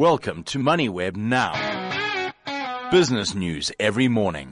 Welcome to MoneyWeb Now. Business news every morning.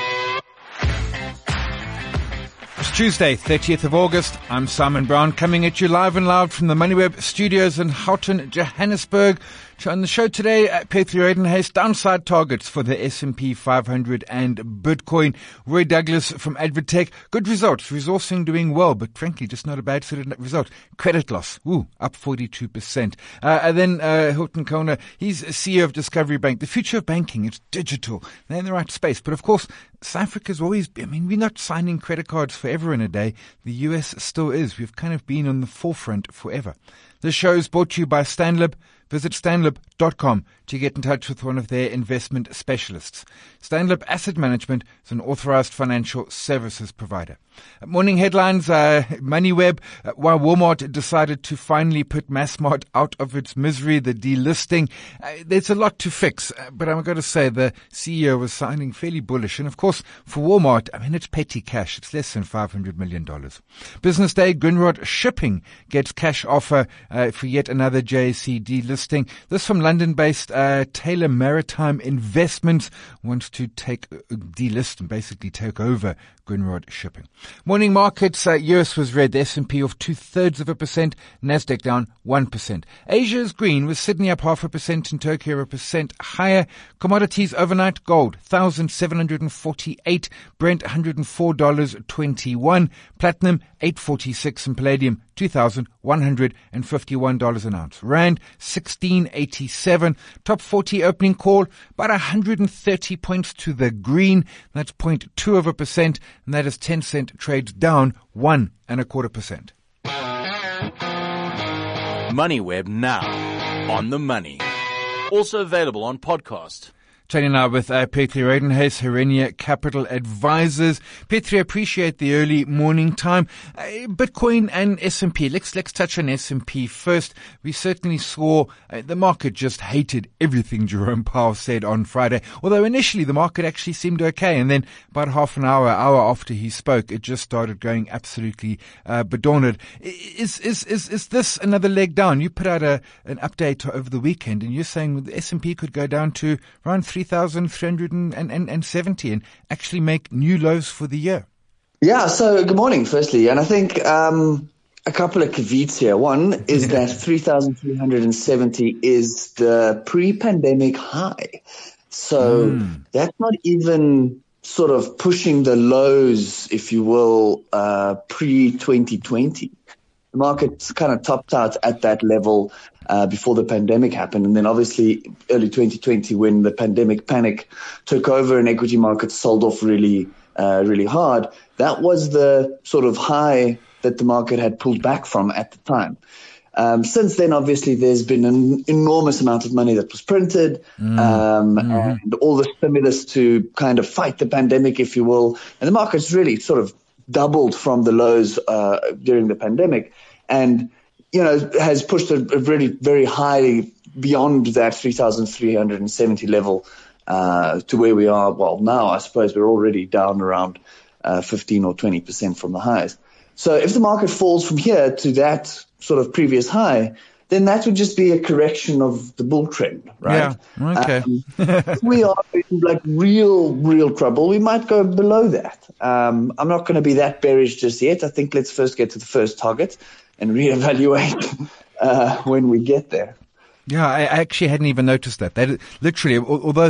It's Tuesday, 30th of August. I'm Simon Brown, coming at you live and loud from the MoneyWeb studios in Houghton, Johannesburg. On the show today, Petri Redenhuis, downside targets for the S&P 500 and Bitcoin. Roy Douglas from Advotech, good results, resourcing doing well, but frankly, just not a bad sort of result. Credit loss, up 42%. And then Hilton Kona, he's CEO of Discovery Bank. The future of banking, it's digital. They're in the right space. But of course, South Africa's always, we're not signing credit cards forever in a day. The US still is. We've kind of been on the forefront forever. This show is brought to you by Stanlib. Visit stanlib.com to get in touch with one of their investment specialists. Stanlib Asset Management is an authorized financial services provider. Morning headlines, MoneyWeb, while Walmart decided to finally put Massmart out of its misery, the delisting. There's a lot to fix, but I'm going to say the CEO was sounding fairly bullish. And of course, for Walmart, it's petty cash. It's less than $500 million. Business Day, Grindrod Shipping gets cash offer for yet another JSE delisting. This from London-based Taylor Maritime Investments wants to delist and basically take over Grindrod Shipping. Morning markets, US was red, the S&P off 0.2%, Nasdaq down 1%. Asia is green, with Sydney up 0.5% and Tokyo 1% higher. Commodities overnight, gold $1,748, Brent $104.21, platinum $846, and palladium $2,151 an ounce. Rand 16.87. Top 40 opening call, about 130 points to the green. That's 0.2%, and that is 10-cent trades down 1.25%. MoneyWeb Now, on the money. Also available on podcast. Chatting now with Petri Redenhuis, Herenia Capital Advisors. Petri, appreciate the early morning time. Bitcoin and S&P. Let's touch on S&P first. We certainly saw the market just hated everything Jerome Powell said on Friday. Although initially the market actually seemed okay, and then about half an hour after he spoke, it just started going absolutely bedorned. Is this another leg down? You put out an update over the weekend, and you're saying the S&P could go down to around 3,370 and actually make new lows for the year. Yeah, so good morning, firstly. And I think a couple of caveats here. One is that 3,370 is the pre-pandemic high. So that's not even sort of pushing the lows, if you will, pre-2020. The market kind of topped out at that level before the pandemic happened. And then obviously early 2020, when the pandemic panic took over and equity markets sold off really hard, that was the sort of high that the market had pulled back from at the time. Since then, obviously, there's been an enormous amount of money that was printed and all the stimulus to kind of fight the pandemic, if you will. And the market's really sort of doubled from the lows during the pandemic, and has pushed a really very high beyond that 3,370 level to where we are. Well, now I suppose we're already down around 15 or 20% from the highs. So if the market falls from here to that sort of previous high, then that would just be a correction of the bull trend, right? Yeah, okay. If we are in like real trouble, we might go below that. I'm not going to be that bearish just yet. I think let's first get to the first target and reevaluate when we get there. Yeah, I actually hadn't even noticed that. That literally, although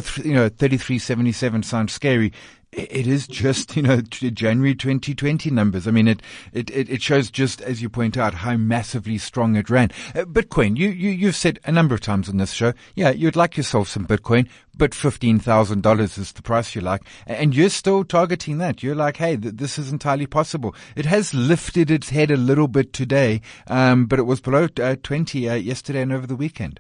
3377 sounds scary, it is just, January 2020 numbers. It shows, just as you point out, how massively strong it ran. Bitcoin, you've said a number of times on this show, yeah, you'd like yourself some Bitcoin, but $15,000 is the price you like. And you're still targeting that. You're like, hey, this is entirely possible. It has lifted its head a little bit today, but it was below 20 yesterday and over the weekend.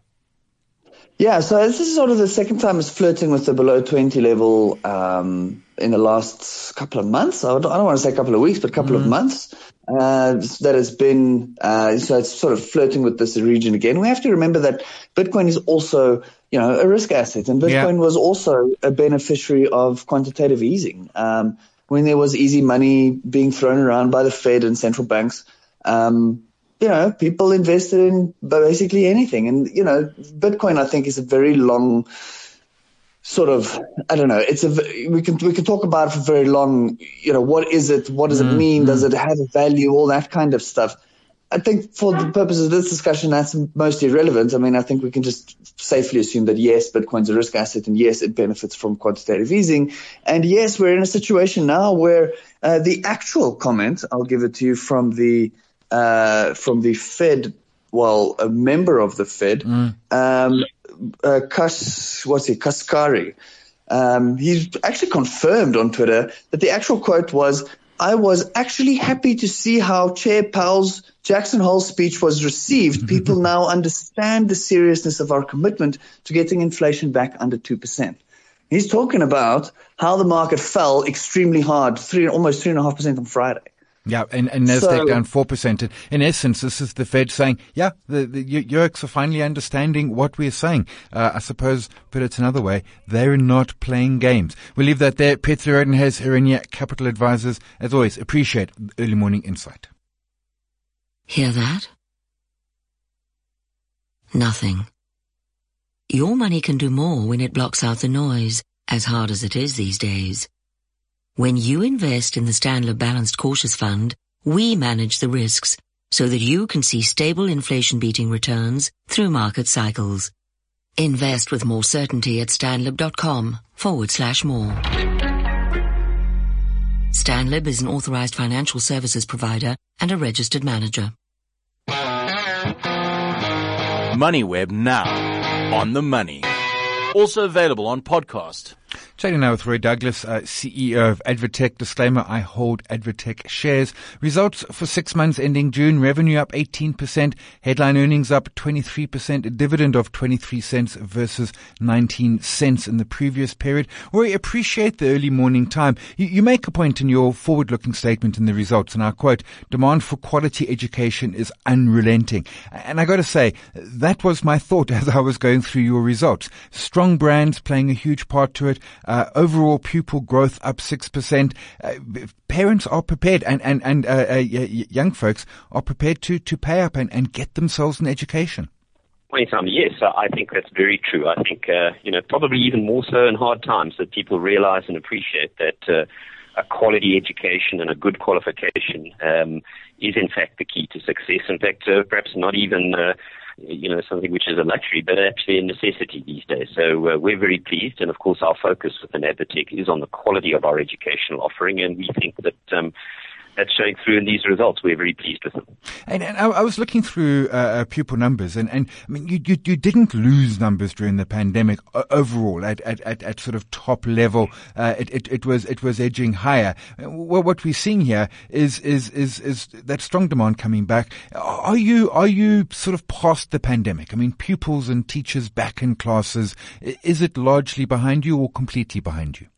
Yeah, so this is sort of the second time it's flirting with the below 20 level in the last couple of months. I don't want to say a couple of weeks, but a couple of months. That has been, so it's sort of flirting with this region again. We have to remember that Bitcoin is also, a risk asset, and Bitcoin was also a beneficiary of quantitative easing. When there was easy money being thrown around by the Fed and central banks, people invested in basically anything. And, Bitcoin, I think, is a very long sort of, I don't know, we can talk about it for very long. What is it? What does it mean? Does it have a value? All that kind of stuff. I think for the purposes of this discussion, that's mostly irrelevant. I mean, I think we can just safely assume that, yes, Bitcoin's a risk asset, and yes, it benefits from quantitative easing. And yes, we're in a situation now where the actual comment, I'll give it to you from the Fed, a member of the Fed, Kashkari. He's actually confirmed on Twitter that the actual quote was, "I was actually happy to see how Chair Powell's Jackson Hole speech was received. People now understand the seriousness of our commitment to getting inflation back under 2%. He's talking about how the market fell extremely hard, almost 3.5% on Friday. Yeah, and Nasdaq down 4%. In essence, this is the Fed saying, the Yerks are finally understanding what we're saying. I suppose, put it another way, they're not playing games. We'll leave that there. Petri Rodenhuis, Irenia Capital Advisors. As always, appreciate early morning insight. Hear that? Nothing. Your money can do more when it blocks out the noise, as hard as it is these days. When you invest in the Stanlib Balanced Cautious Fund, we manage the risks so that you can see stable inflation-beating returns through market cycles. Invest with more certainty at stanlib.com/more. Stanlib is an authorized financial services provider and a registered manager. MoneyWeb now on the money. Also available on podcast. Chatting now with Roy Douglas, CEO of Advotech. Disclaimer, I hold Advotech shares. Results for 6 months ending June. Revenue up 18%. Headline earnings up 23%. A dividend of 23 cents versus 19 cents in the previous period. Roy, appreciate the early morning time. You make a point in your forward-looking statement in the results, and I quote, "Demand for quality education is unrelenting." And I got to say, that was my thought as I was going through your results. Strong brands playing a huge part to it. Overall pupil growth up 6%. Parents are prepared and young folks are prepared to pay up and get themselves an education. Yes, I think that's very true. I think, probably even more so in hard times, that people realize and appreciate that a quality education and a good qualification is in fact the key to success. In fact, perhaps not even something which is a luxury, but actually a necessity these days. So we're very pleased, and of course our focus within Advotech is on the quality of our educational offering, and we think that that's showing through in these results. We're very pleased with them. And I was looking through pupil numbers, and I mean, you didn't lose numbers during the pandemic overall at sort of top level. It was edging higher. Well, what we're seeing here is that strong demand coming back. Are you sort of past the pandemic? I mean, pupils and teachers back in classes. Is it largely behind you or completely behind you?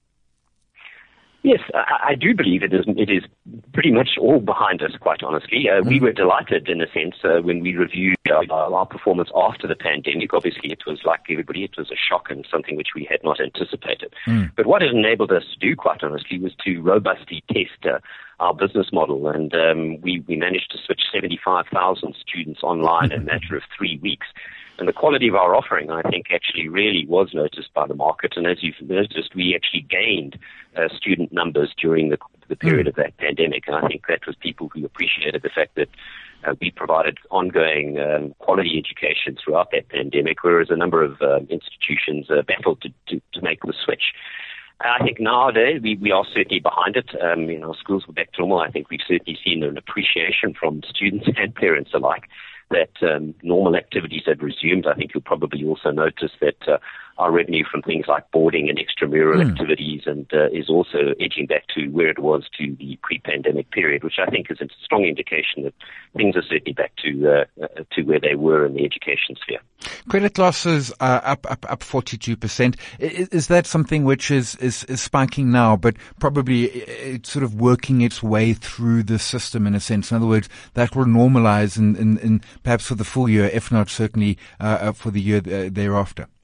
Yes, I do believe it is pretty much all behind us, quite honestly. We were delighted, in a sense, when we reviewed our performance after the pandemic. Obviously, it was like everybody, it was a shock and something which we had not anticipated. But what it enabled us to do, quite honestly, was to robustly test our business model. And we managed to switch 75,000 students online in a matter of 3 weeks. And the quality of our offering, I think, actually really was noticed by the market. And as you've noticed, we actually gained student numbers during the period of that pandemic. And I think that was people who appreciated the fact that we provided ongoing quality education throughout that pandemic, whereas a number of institutions battled to make the switch. I think nowadays we are certainly behind it. Our schools were back to normal. I think we've certainly seen an appreciation from students and parents alike that normal activities have resumed. I think you'll probably also notice that our revenue from things like boarding and extramural activities is also edging back to where it was to the pre-pandemic period, which I think is a strong indication that things are certainly back to where they were in the education sphere. Credit losses are up 42%. Is that something which is spiking now, but probably it's sort of working its way through the system in a sense? In other words, that will normalize in perhaps for the full year, if not certainly for the year thereafter.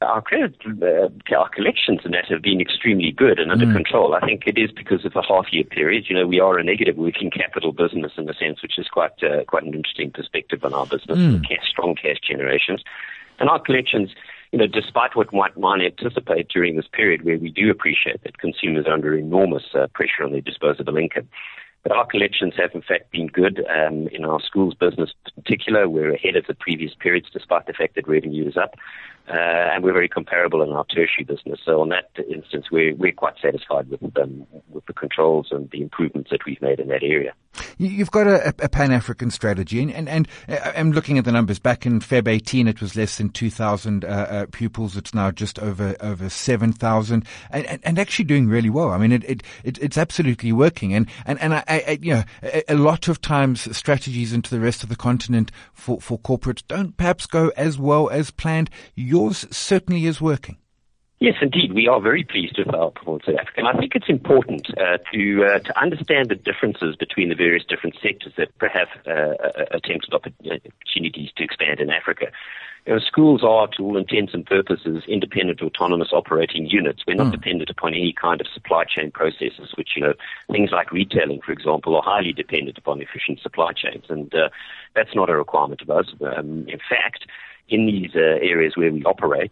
our collections and that have been extremely good and under control. I think it is because of the half-year period. We are a negative working capital business in a sense, which is quite an interesting perspective on our business. Strong cash generations, and our collections. Despite what might anticipate during this period, where we do appreciate that consumers are under enormous pressure on their disposable income. But our collections have, in fact, been good. In our schools business in particular, we're ahead of the previous periods, despite the fact that revenue is up. And we're very comparable in our tertiary business. So on that instance, we're quite satisfied with the controls and the improvements that we've made in that area. You've got a Pan-African strategy, and I'm looking at the numbers. Back in Feb 18, it was less than 2,000 pupils. It's now just over 7,000, and actually doing really well. I mean, it's absolutely working. And a lot of times strategies into the rest of the continent for corporates don't perhaps go as well as planned. Yours certainly is working. Yes, indeed. We are very pleased with our performance in Africa. And I think it's important to understand the differences between the various different sectors that perhaps attempted opportunities to expand in Africa. Schools are, to all intents and purposes, independent, autonomous operating units. We're not dependent upon any kind of supply chain processes, which, things like retailing, for example, are highly dependent upon efficient supply chains. And that's not a requirement of us. In fact, in these areas where we operate,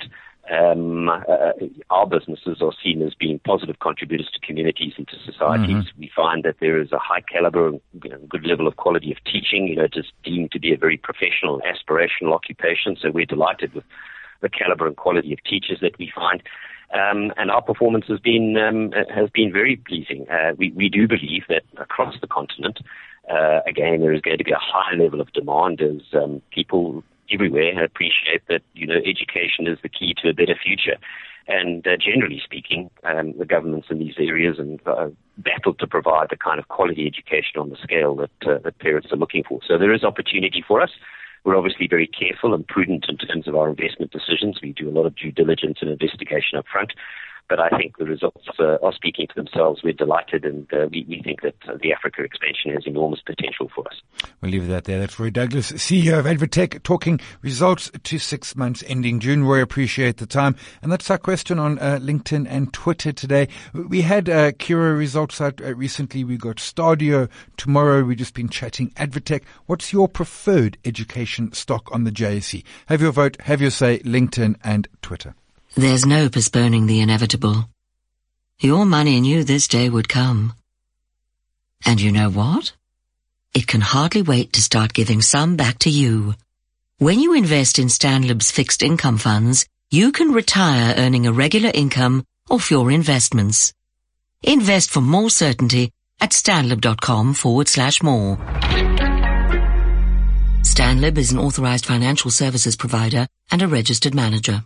our businesses are seen as being positive contributors to communities and to societies. We find that there is a high caliber and good level of quality of teaching. It is deemed to be a very professional, aspirational occupation. So we're delighted with the caliber and quality of teachers that we find. And our performance has been very pleasing. We do believe that across the continent, again, there is going to be a high level of demand as people everywhere appreciate that, education is the key to a better future. And generally speaking, the governments in these areas and battle to provide the kind of quality education on the scale that parents are looking for. So there is opportunity for us. We're obviously very careful and prudent in terms of our investment decisions. We do a lot of due diligence and investigation up front. But I think the results are speaking for themselves. We're delighted, and we think that the Africa expansion has enormous potential for us. We'll leave that there. That's Roy Douglas, CEO of Advotech, talking results to 6 months ending June. Roy, appreciate the time. And that's our question on LinkedIn and Twitter today. We had Kira results out recently. We got Stadio tomorrow. We've just been chatting Advotech. What's your preferred education stock on the JSE? Have your vote, have your say, LinkedIn and Twitter. There's no postponing the inevitable. Your money knew this day would come. And you know what? It can hardly wait to start giving some back to you. When you invest in Stanlib's fixed income funds, you can retire earning a regular income off your investments. Invest for more certainty at stanlib.com/more. Stanlib is an authorized financial services provider and a registered manager.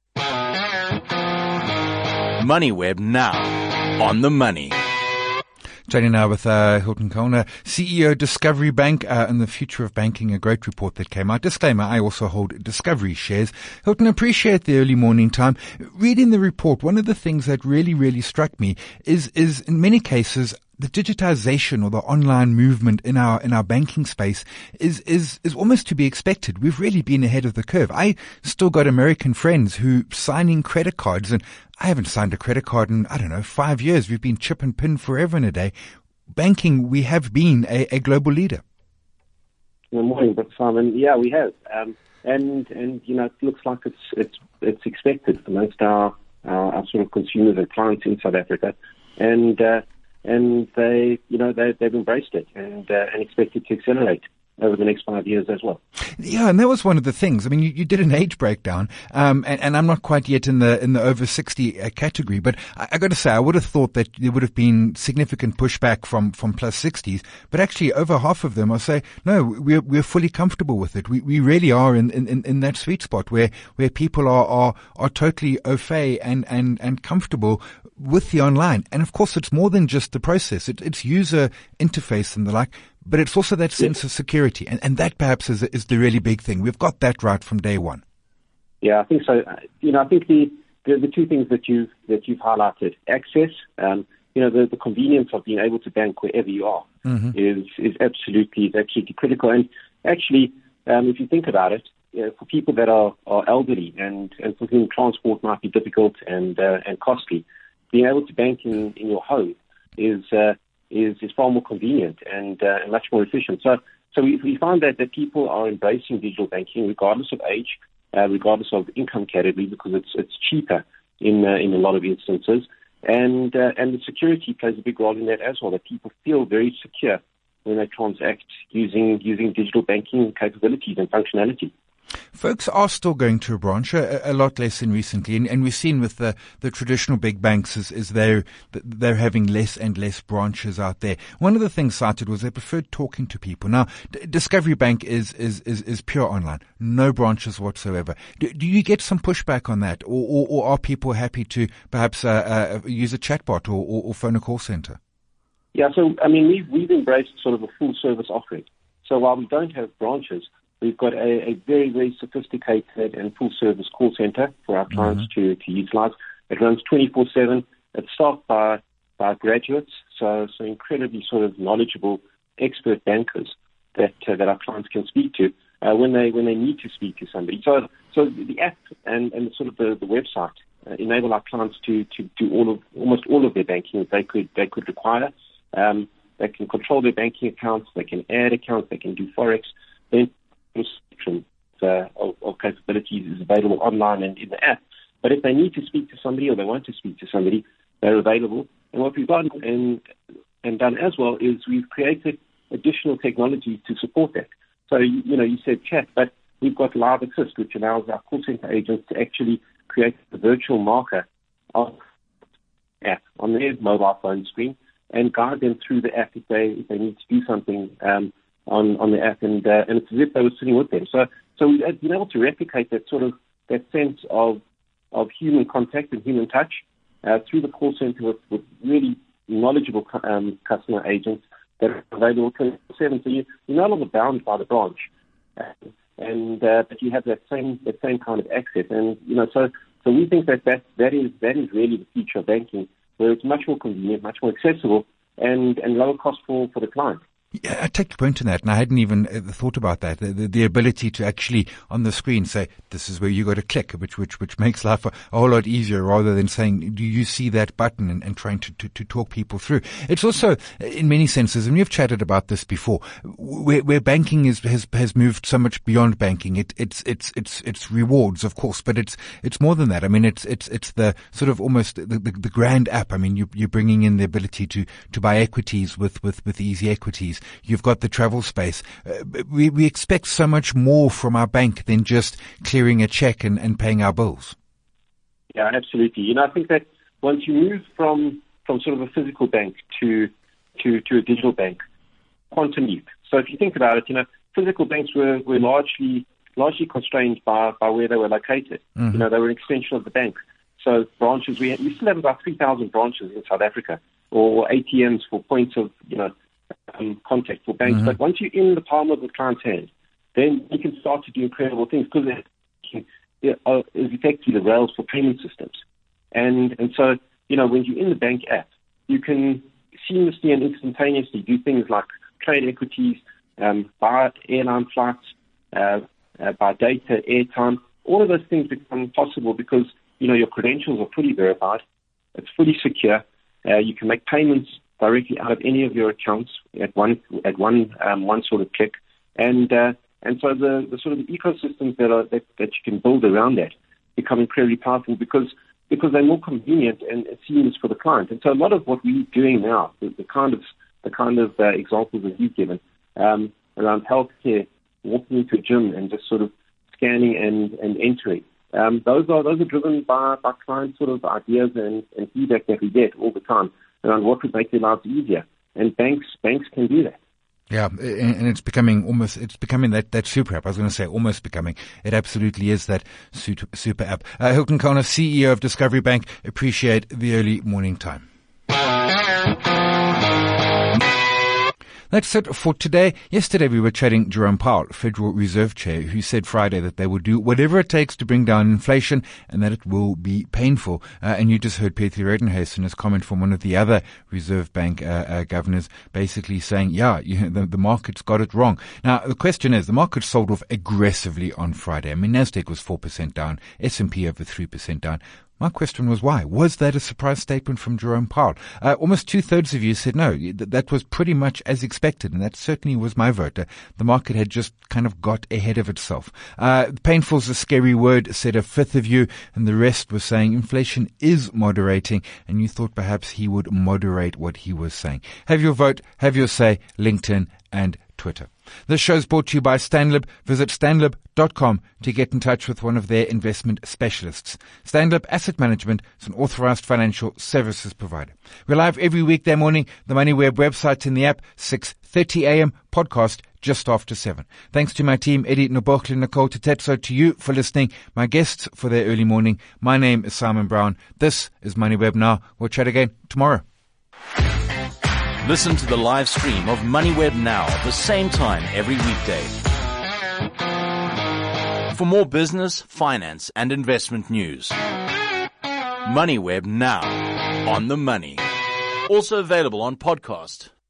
MoneyWeb now on the money. Chatting now with Hilton Kallner, CEO Discovery Bank, and the future of banking, a great report that came out. Disclaimer, I also hold Discovery shares. Hilton, appreciate the early morning time. Reading the report, one of the things that really struck me is in many cases the digitization or the online movement in our banking space is almost to be expected. We've really been ahead of the curve. I still got American friends who signing credit cards, and I haven't signed a credit card in, 5 years. We've been chip and pin forever and a day. Banking, we have been a global leader. Good morning, Dr. Simon. Yeah, we have. And it looks like it's expected amongst our sort of consumers and clients in South Africa. And they've embraced it and expect it to accelerate over the next 5 years as well. Yeah, and that was one of the things. I mean, you did an age breakdown, and I'm not quite yet in the over 60 category, but I got to say, I would have thought that there would have been significant pushback from plus 60s, but actually over half of them are say, no, we're fully comfortable with it. We really are in that sweet spot where people are totally au fait and comfortable with the online. And of course, it's more than just the process. It's user interface and the like. But it's also that sense of security, and that perhaps is the really big thing. We've got that right from day one. Yeah, I think so. I think the two things that you've highlighted, access, the convenience of being able to bank wherever you are is absolutely critical. And actually, if you think about it, for people that are elderly and for whom transport might be difficult and costly, being able to bank in your home is far more convenient and much more efficient. So we find that people are embracing digital banking regardless of age, regardless of income category, because it's cheaper in a lot of instances, and the security plays a big role in that as well. That people feel very secure when they transact using digital banking capabilities and functionality. Folks are still going to a branch, a lot less than recently, and we've seen with the traditional big banks is they're having less and less branches out there. One of the things cited was they preferred talking to people. Now, Discovery Bank is pure online, no branches whatsoever. Do you get some pushback on that, or are people happy to perhaps use a chatbot or phone a call center? Yeah, so I mean we've embraced sort of a full service offering. So while we don't have branches, we've got a very, very sophisticated and full-service call center for our clients to utilize. It runs 24/7. It's staffed by graduates, so incredibly sort of knowledgeable, expert bankers that our clients can speak to when they need to speak to somebody. So the app and sort of the website enable our clients to do almost all of their banking that they could require. They can control their banking accounts. They can add accounts. They can do forex. Then spectrum of capabilities is available online and in the app. But if they need to speak to somebody or they want to speak to somebody, they're available. And what we've done and done as well is we've created additional technologies to support that. So, you said chat, but we've got Live Assist, which allows our call center agents to actually create a virtual marker of app on their mobile phone screen and guide them through the app if they need to do something on the app, and it's as if they were sitting with them. So we've been able to replicate that sense of human contact and human touch through the call center with really knowledgeable customer agents that are available 24/7. So you're no longer bound by the branch, but you have that same kind of access. And so we think that is really the future of banking, where it's much more convenient, much more accessible, and lower cost for the client. Yeah, I take your point in that, and I hadn't even thought about that. The ability to actually on the screen say, this is where you got to click, which makes life a whole lot easier, rather than saying, do you see that button, and trying to talk people through. It's also, in many senses, and we've chatted about this before, where banking has moved so much beyond banking. It's rewards, of course, but it's more than that. I mean, it's the sort of almost the grand app. I mean, you're bringing in the ability to buy equities with easy equities. You've got the travel space. We expect so much more from our bank than just clearing a check and paying our bills. Yeah, absolutely. I think that once you move from sort of a physical bank to a digital bank, quantum leap. So if you think about it, physical banks were largely constrained by where they were located. Mm-hmm. They were an extension of the bank. So branches, we still have about 3,000 branches in South Africa, or ATMs for points of contact for banks. Mm-hmm. But once you're in the palm of the client's hand, then you can start to do incredible things, because it is effectively the rails for payment systems. And so, when you're in the bank app, you can seamlessly and instantaneously do things like trade equities, buy airline flights, buy data, airtime. All of those things become possible because, your credentials are fully verified. It's fully secure. You can make payments directly out of any of your accounts at one sort of click, and so the sort of the ecosystems that you can build around that become incredibly powerful because they're more convenient and seamless for the client. And so a lot of what we're doing now, the kind of examples that you've given around healthcare, walking into a gym and just sort of scanning and entering, those are driven by client sort of ideas and feedback that we get all the time around what would make their lives easier. And banks can do that. Yeah, and it's becoming that super app. I was going to say almost becoming. It absolutely is that super app. Hilton Kona, CEO of Discovery Bank, appreciate the early morning time. That's it for today. Yesterday we were chatting Jerome Powell, Federal Reserve Chair, who said Friday that they will do whatever it takes to bring down inflation and that it will be painful. And you just heard Petri Redenhuis in his comment from one of the other Reserve Bank governors basically saying, the market's got it wrong. Now, the question is, the market sold off aggressively on Friday. I mean, Nasdaq was 4% down, S&P over 3% down. My question was why? Was that a surprise statement from Jerome Powell? Almost 2/3 of you said no, that was pretty much as expected, and that certainly was my vote. The market had just kind of got ahead of itself. Painful's a scary word, said a fifth of you, and the rest was saying inflation is moderating, and you thought perhaps he would moderate what he was saying. Have your vote, have your say, LinkedIn and Twitter. This show is brought to you by Stanlib. Visit stanlib.com to get in touch with one of their investment specialists. Stanlib Asset Management is an authorized financial services provider. We're live every weekday morning. The MoneyWeb website in the app, 6:30 a.m. podcast just after 7. Thanks to my team, Eddie Nobokli, Nicole Tetetso, to you for listening, my guests for their early morning. My name is Simon Brown. This is MoneyWeb Now. We'll chat again tomorrow. Listen to the live stream of MoneyWeb Now at the same time every weekday. For more business, finance, and investment news. MoneyWeb Now. On the money. Also available on podcast.